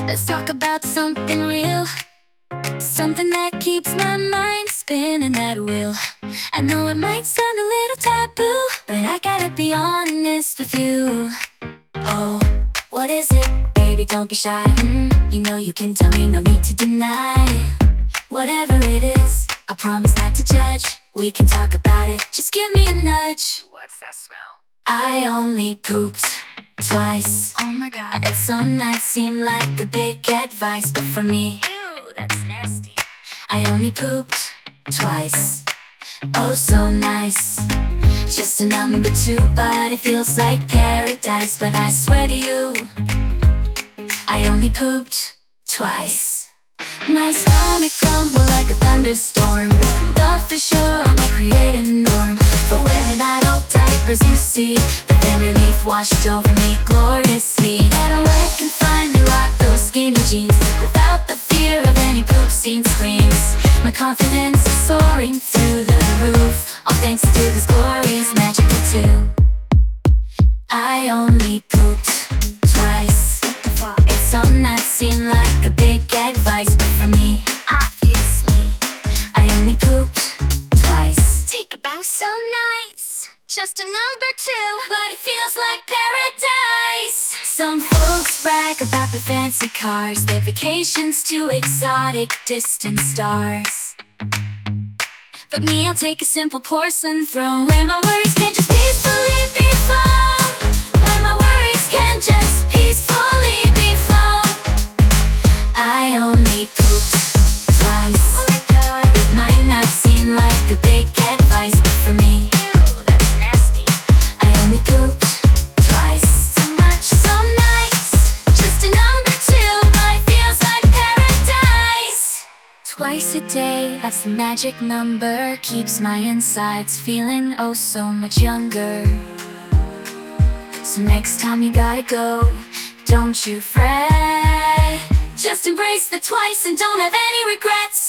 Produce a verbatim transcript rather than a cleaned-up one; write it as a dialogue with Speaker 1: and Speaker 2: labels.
Speaker 1: Let's talk about something real, something that keeps my mind spinning at will. I know it might sound a little taboo, but I gotta be honest with you. Oh, what is it? Baby, don't be shy. mm, You know you can tell me, no need to deny. Whatever it is, I promise not to judge. We can talk about it, just give me a nudge.
Speaker 2: What's that smell?
Speaker 1: I only pooped twice.
Speaker 2: Oh my god.
Speaker 1: And some nights seem like a big advice, but for me,
Speaker 2: Ew, that's nasty.
Speaker 1: I only pooped twice. Oh, so nice. Just a number two, but it feels like paradise. But I swear to you, I only pooped twice. My stomach grumbled like a thunderstorm. Thought for sure I'ma create a norm for wearing adult diapers, you see. But then relief washed over me gloriously. And I can finally rock those skinny jeans without the fear of any poop scene screams. My confidence is soaring through the roof, all thanks to this glorious magical two. I only pooped twice. It's something that seemed like a big advice, but for me, obviously, I only pooped twice.
Speaker 2: Take a bow,
Speaker 1: So nice, just a number two, but it feels like paradise. Some folks brag about the fancy cars, their vacations to exotic distant stars. But me, I'll take a simple porcelain throne where my worries can just peacefully be flown. Where my worries can just peacefully be flown. I only pooped twice.
Speaker 2: oh my god.
Speaker 1: It might not seem like a big advice, but for me,
Speaker 2: Ew, that's nasty.
Speaker 1: I only pooped twice.
Speaker 2: So much.
Speaker 1: So nice, just a number two, but it feels like paradise. Twice a day, that's the magic number. Keeps my insides feeling oh so much younger. So next time you gotta go, don't you fret. Just embrace the twice and don't have any regrets.